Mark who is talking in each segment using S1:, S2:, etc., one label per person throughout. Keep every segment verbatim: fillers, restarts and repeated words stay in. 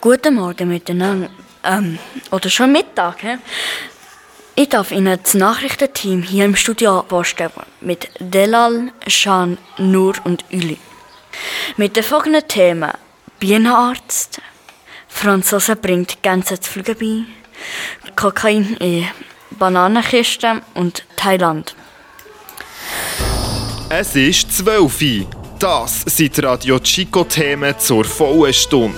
S1: Guten Morgen miteinander. Ähm, oder schon Mittag. He? Ich darf Ihnen das Nachrichtenteam hier im Studio vorstellen. Mit Delal, Shan, Nur und Uli. Mit den folgenden Themen: Bienenarzt, Franzose bringt Gänse zu fliegen bei, Kokain in Bananenkisten und Thailand.
S2: Es ist zwölf Uhr. Das sind Radio Chico-Themen zur vollen Stunde.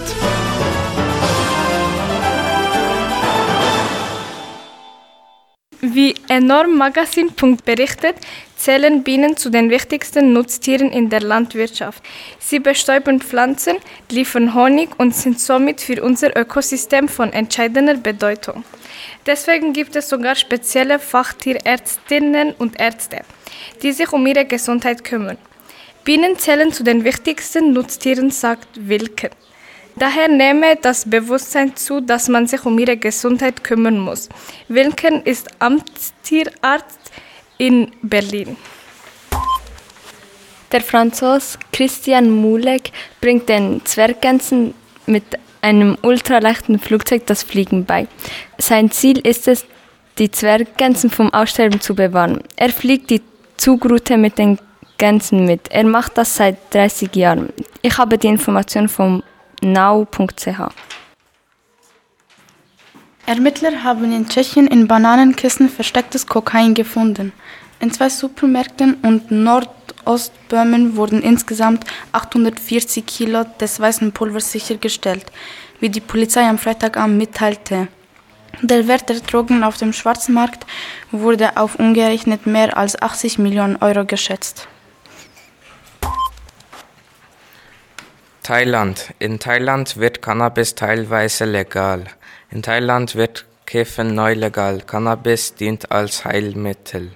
S3: Wie Enorm Magazin. berichtet, zählen Bienen zu den wichtigsten Nutztieren in der Landwirtschaft. Sie bestäuben Pflanzen, liefern Honig und sind somit für unser Ökosystem von entscheidender Bedeutung. Deswegen gibt es sogar spezielle Fachtierärztinnen und Ärzte, die sich um ihre Gesundheit kümmern. Bienen zählen zu den wichtigsten Nutztieren, sagt Wilken. Daher nehme das Bewusstsein zu, dass man sich um ihre Gesundheit kümmern muss. Wilken ist Amtstierarzt in Berlin.
S4: Der Franzose Christian Moulek bringt den Zwerggänsen mit einem ultraleichten Flugzeug das Fliegen bei. Sein Ziel ist es, die Zwerggänsen vom Aussterben zu bewahren. Er fliegt die Zugroute mit den Gänsen mit. Er macht das seit dreißig Jahren. Ich habe die Information vom now punkt c h.
S5: Ermittler haben in Tschechien in Bananenkisten verstecktes Kokain gefunden. In zwei Supermärkten und Nordostböhmen wurden insgesamt achthundertvierzig Kilo des weißen Pulvers sichergestellt, wie die Polizei am Freitagabend mitteilte. Der Wert der Drogen auf dem Schwarzmarkt wurde auf umgerechnet mehr als achtzig Millionen Euro geschätzt.
S6: Thailand. In Thailand wird Cannabis teilweise legal. In Thailand wird Kiffen neu legal. Cannabis dient als Heilmittel.